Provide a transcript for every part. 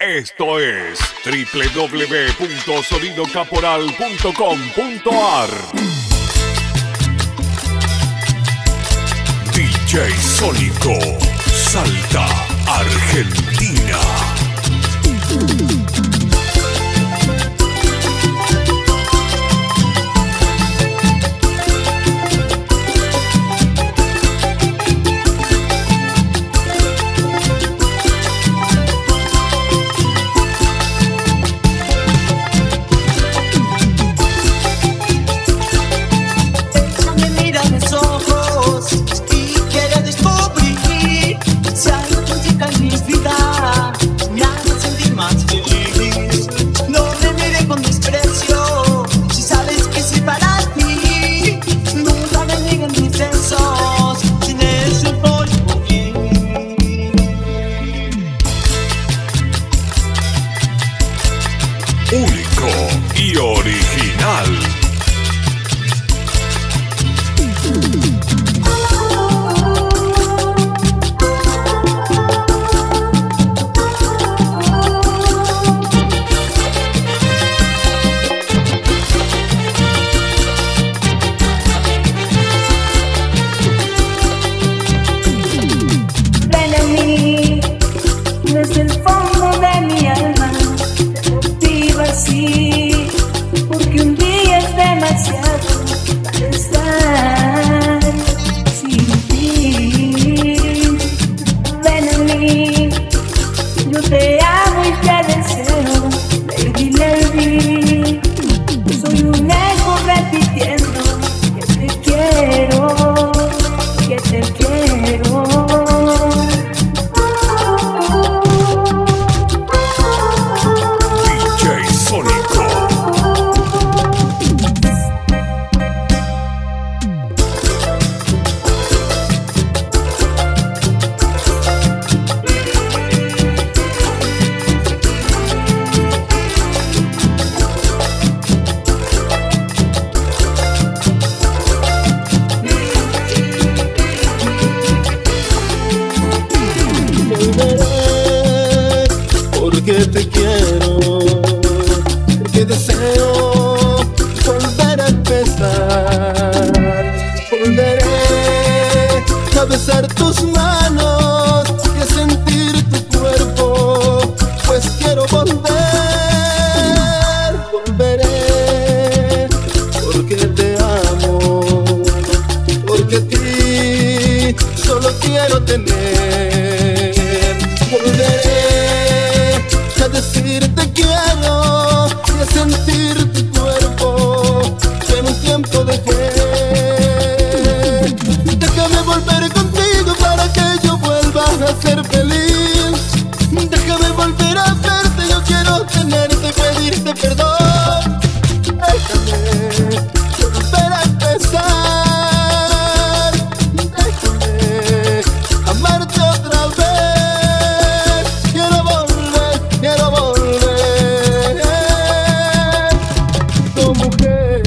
Esto es www.sonidocaporal.com.ar. DJ Sónico, Salta, Argentina. Único y original. Ven a mí, desde el fondo de mi alma, así, porque un día es demasiado para estar sin ti. Ven a mí, yo te amo y te deseo, baby, baby. Soy un eco repitiendo que te quiero, que te quiero. Porque te quiero, porque deseo volver a empezar. Volveré a besar tus manos y a sentir tu cuerpo, pues quiero volver. Volveré porque te amo, porque a ti solo quiero tener. Volveré a decirte quiero y a sentir tu cuerpo que en un tiempo dejé. Déjame volver contigo para que yo vuelva a ser feliz. Déjame volver a verte, yo quiero tenerte, pedirte perdón. Déjame volver a empezar. Déjame amarte otra vez. Quiero volver tu mujer.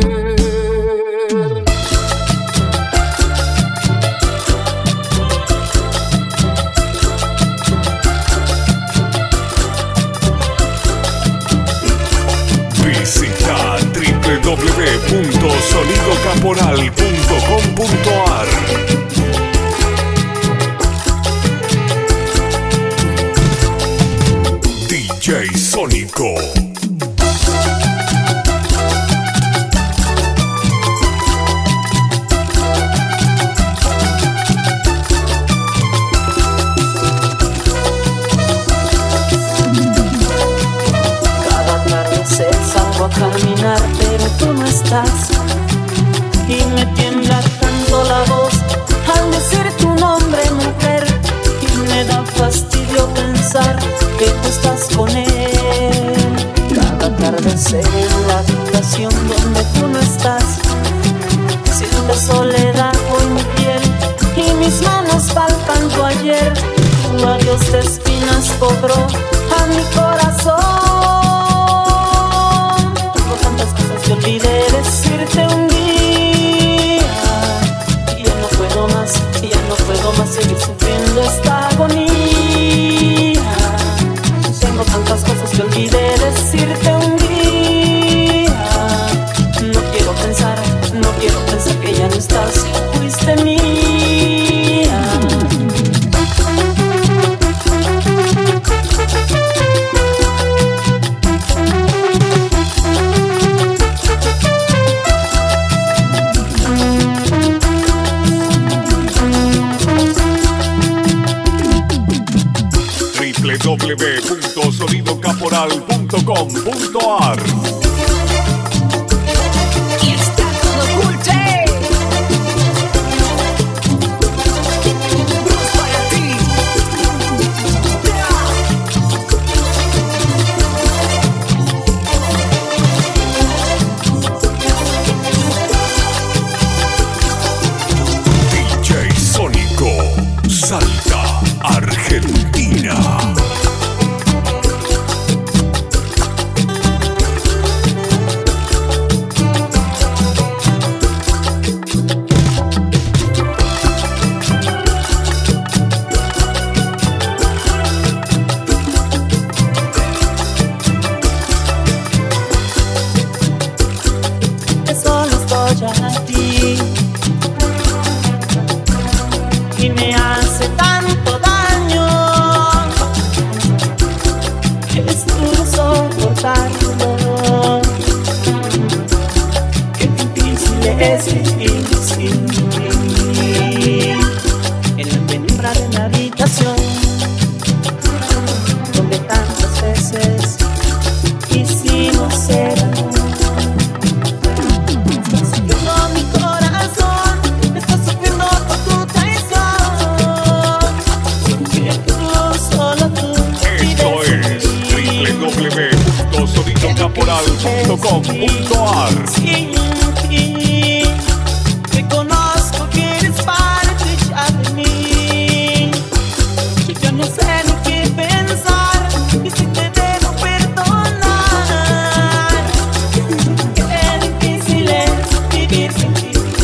Visita www.sonidocaporal.com.ar. DJ Sónico. Cada atardecer salgo a caminar, pero tú no estás. Y me tiembla tanto la voz al decir tu nombre, mujer. Y me da fastidio pensar que tú estás con él. Cada atardecer en la habitación donde tú no estás, siento soledad por mi piel y mis manos palpan tu ayer. Tu adiós de espinas cobró a mi corazón. Tengo tantas cosas que olvidé decirte un día, y ya no puedo más, seguir sufriendo esta agonía. Tengo que olvidé decirte un día. No quiero pensar que ya no estás, fuiste mía. www.sonidocaporal.com.ar. Y está todo cool, Jay. Blues para ti. DJ Sónico, Salta, Argentina. Solo estoy aquí y me hace tanto daño, es duro soportarlo. Qué difícil es vivir sin ti, en la penumbra de la habitación, donde tantas veces quisimos ser amor. Mi corazón está sufriendo por tu traición, porque tú, solo tú. Esto es www.sonidocaporal.com.ar. Sin ti, reconozco que eres parte ya de mí. Yo no sé ni qué pensar y si te debo perdonar. Qué difícil es vivir sin ti.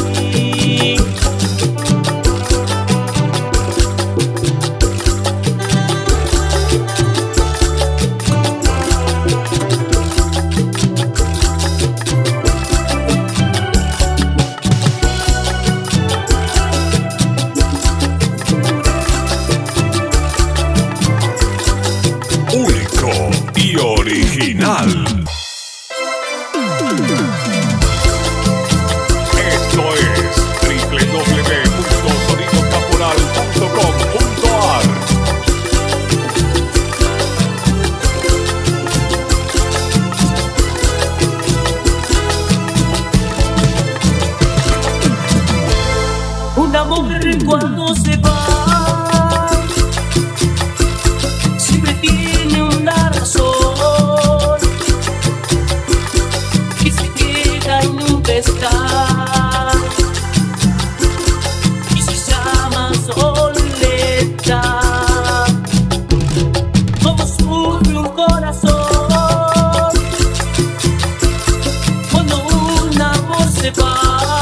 Único y original. Esto es www.sonidocaporal.com.ar. Un amor cuando se va siempre tiene una razón y se queda y nunca está, y se llama soledad. Como sufre un corazón cuando un amor se va.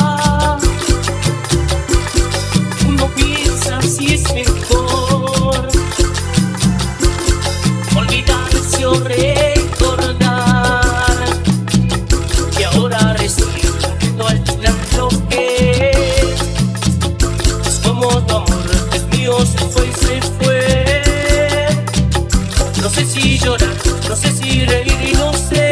Uno piensa si es mejor olvidarse o recordar que ahora resulta al final lo que es como tu amor es mío, se fue y se fue. No sé si llorar, no sé si reír y no sé,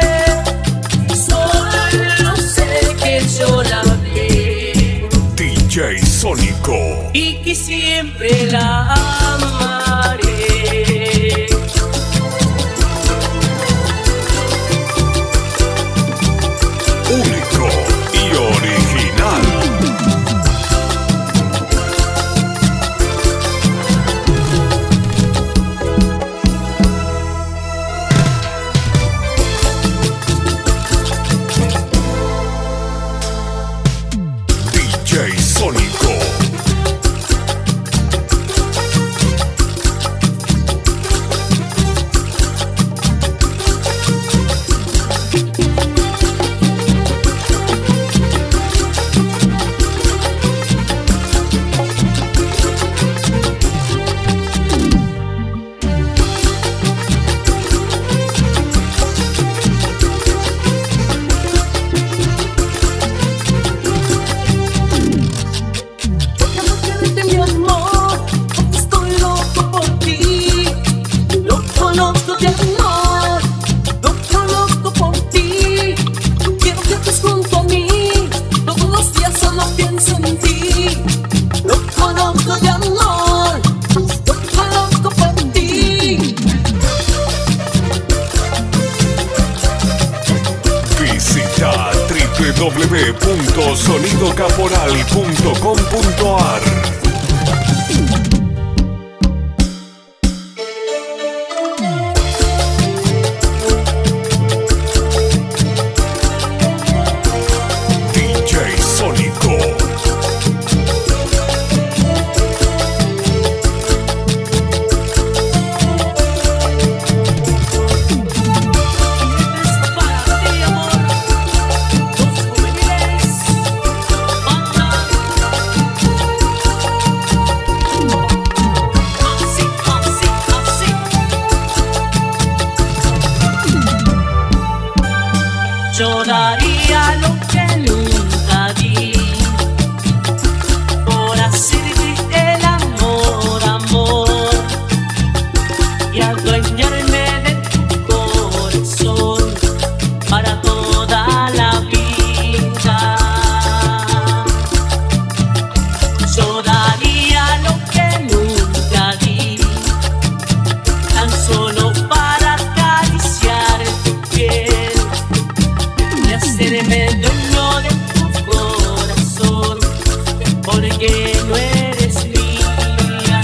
solo sé que yo la amé DJ Sónico. y que siempre la amaré. Único y original. DJ Sónico. www.sonidocaporal.com.ar. Yo daría lo que nunca di por hacerte el amor, amor, y adueñarme de tu corazón para toda la vida. Yo daría lo que nunca di, tan solo para acariciar tu piel, hacerme dueño de tu corazón, porque no eres mía.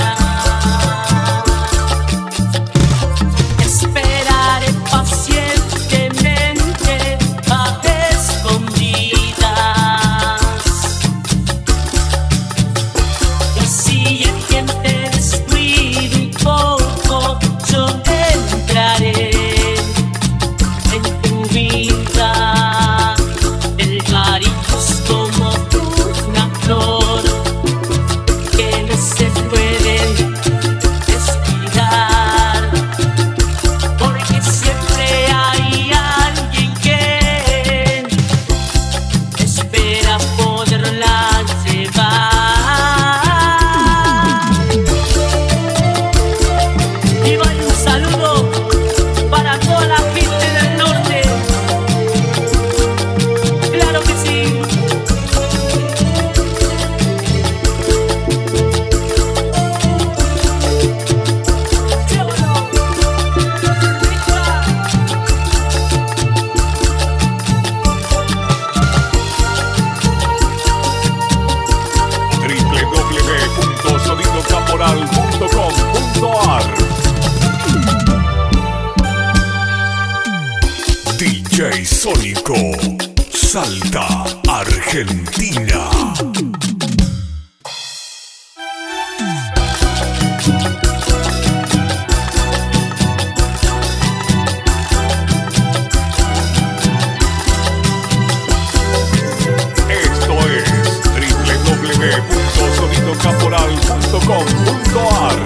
Esperaré pacientemente a escondidas, y si el tiempo te descuida un poco, yo entraré en tu vida. Como una flor que no se puede descuidar, porque siempre hay alguien que espera poderla llevar. Y va un saludo para toda la gente del norte. Claro que sí. www.sonidocaporal.com.ar. DJ Sónico, Salta, Argentina. Esto es www.sonidocaporal.com.ar.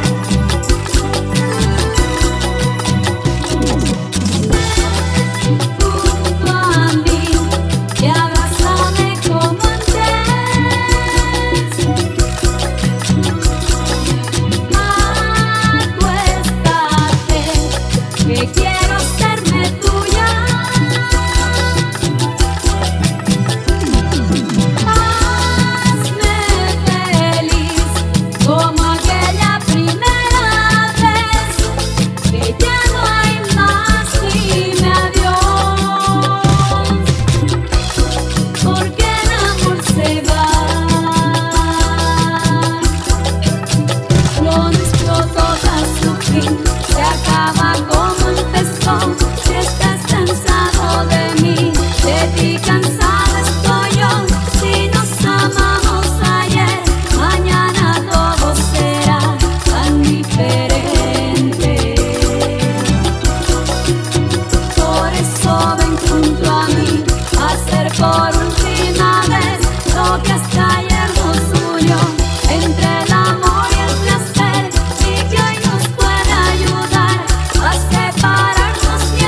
Entre el amor y el placer, y que hoy nos puede ayudar a separarnos.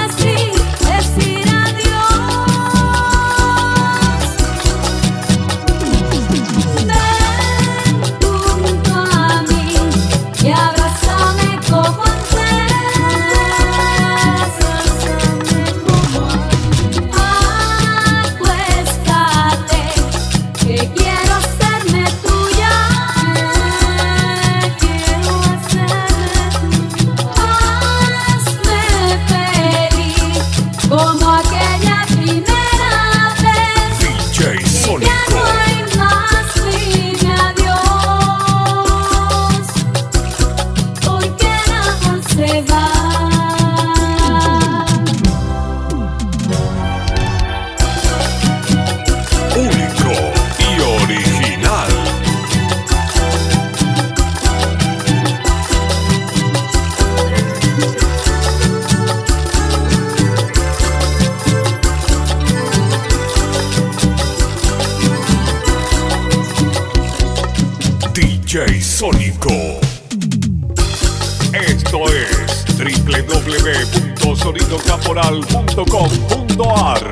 DJ Sónico. Esto es www.sonidocaporal.com.ar.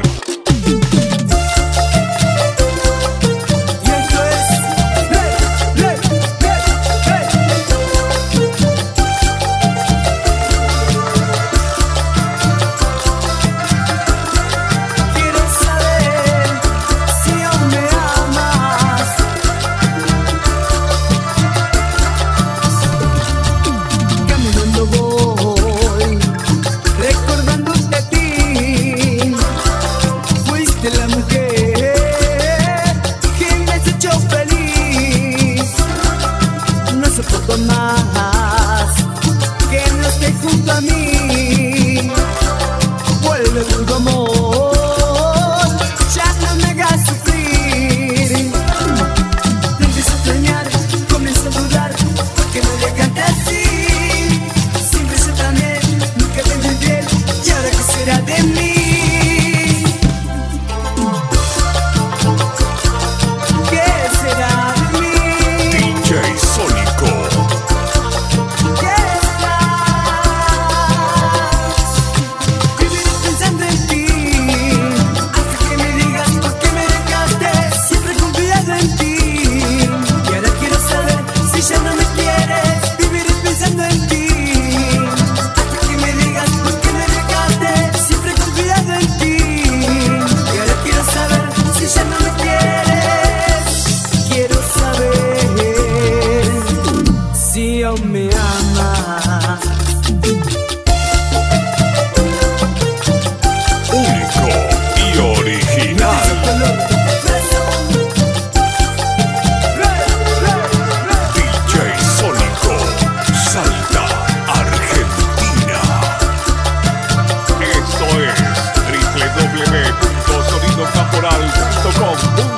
Más que no esté junto a mí, vuelve tu amor, ya no me hagas sufrir. Te empiezo a extrañar, comienzo a dudar, ¿por qué me dejaste así? Siempre yo también, nunca te entendí bien, ¿y ahora qué será de mí? ¿Qué será de mí? DJ Sónico. Ya no me quieres, viviré pensando en ti. Hasta que me digas por qué me dejaste, siempre he confiado en ti. Y ahora quiero saber si ya no me quieres. Quiero saber si aún me amas. Único y original. Salta, Argentina. Esto es www.sonidocaporal.com.ar.